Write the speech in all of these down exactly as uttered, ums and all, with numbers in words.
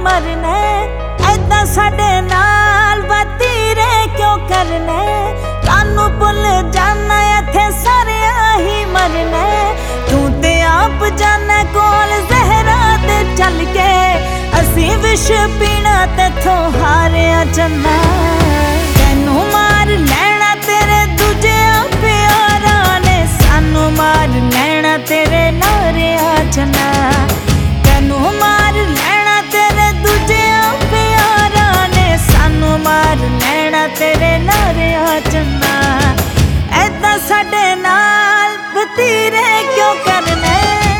मरने। ऐदां साडे नाल वतीरे क्यों करने, सानू भुल जाना इत्थे सारिया ही मरने। तू ते आप जाने कोल जहरा ते चल के, असी विश पीना तेथों हारिया चन्ना। तैनू मार लैना तेरे दूजे प्यारा ने, सानू मार लैना तेरे नारिया चन्ना। तैनू मार लैना तेरे दूजे प्यारा ने, सानू मार लैना तेरे नारिया चन्ना। ऐदां साडे नाल वतीरे क्यों करने।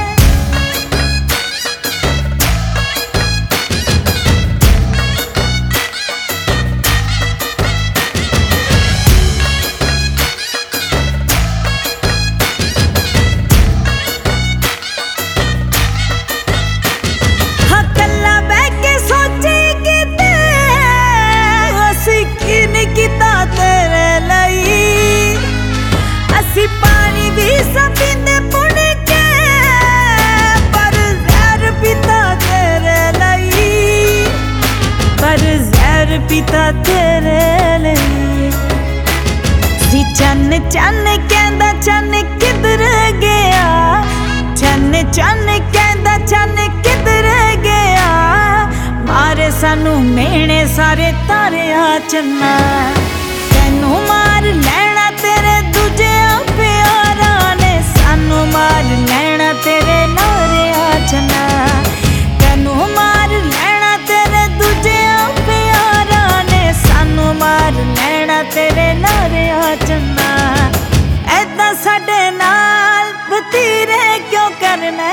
पानी भी सब पींदे पुण के, पर जहर पीता तेरे लई, पर जहर पीता तेरे लई। सी चन्न चन्न कहंदा चन्न किधर गया, चन्न चन्न कहंदा चन्न किधर गया। मारे सानू मेहणे सारे तारिया चन्ना। तैनू मार लैना तेरे दूजे प्यारा ने, सानू मार लैना तेरे नारिया चन्ना। तैनू मार लैना तेरे दूजे प्यारा ने, सानू मार लैना तेरे नारिया चन्ना। ऐदां साडे नाल वतीरे क्यों करने।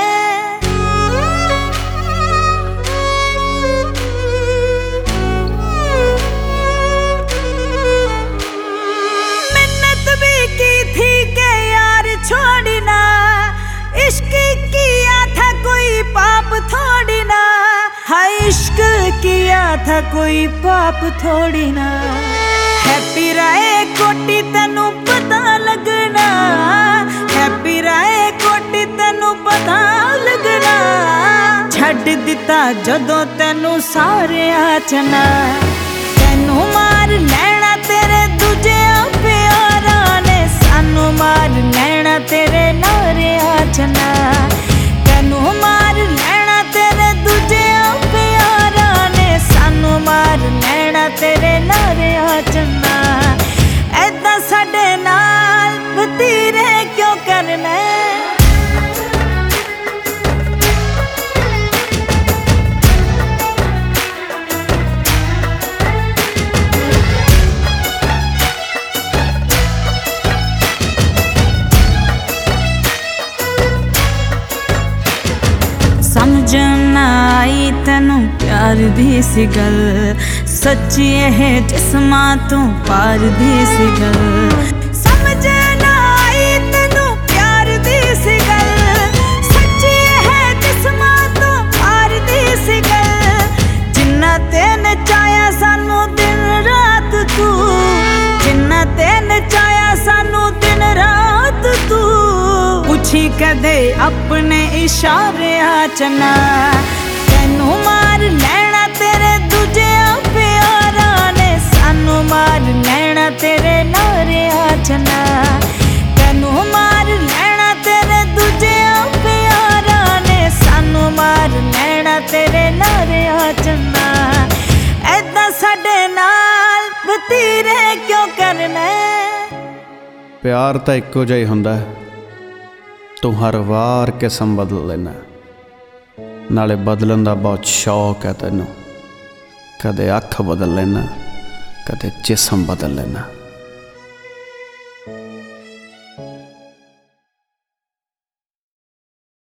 छोड़ी ना इश्क किया था कोई पाप थोड़ी ना, हाय इश्क किया था कोई पाप थोड़ी ना। हैप्पी राय कोटी तेनू पता लगना, हैप्पी राय कोटी तेनू पता लगना। छड्ड दिता जदों तेनू सारिया चना। तेनू मार लैना तेरे दूजे प्यारा ने, सानू मार लैना तेरे नारिया चन्ना। तैनू मार लैना तेरे दूजे प्यारा ने, सानू मार लैना तेरे नारिया चन्ना। ऐदां साडे नाल वतीरे क्यों करने। समझ ना आई तैनू प्यार दी सी गल, सच्ची एह जिस्मां तू पार दी सी गल। समझ ना आई तैनू प्यार दी सी गल, सच्ची एह जिस्मां तू पार दी सी गल। जिन्ना तेन चाया सानू दिन रात तू, जिन्ना तेन चाया सानू दिन रात तू। पूछी कदे अपने इशारे चन्ना। तैनू मार लैना तेरे दूजे प्यारा ने, सानू मार लैना तेरे नारिया चन्ना। तैनू मार लैना तेरे दूजे प्यारा ने, सानू मार लैना तेरे नारिया चन्ना। ऐदां साडे नाल वतीरे क्यों करने। प्यार तां इक्को जिहा ही हुंदा, तू हर वार किस्म बदल लेना। नाले बदलन दा बहुत शौक है तैनू, कदे अख बदल लेना, कदे जिस्म बदल लेना।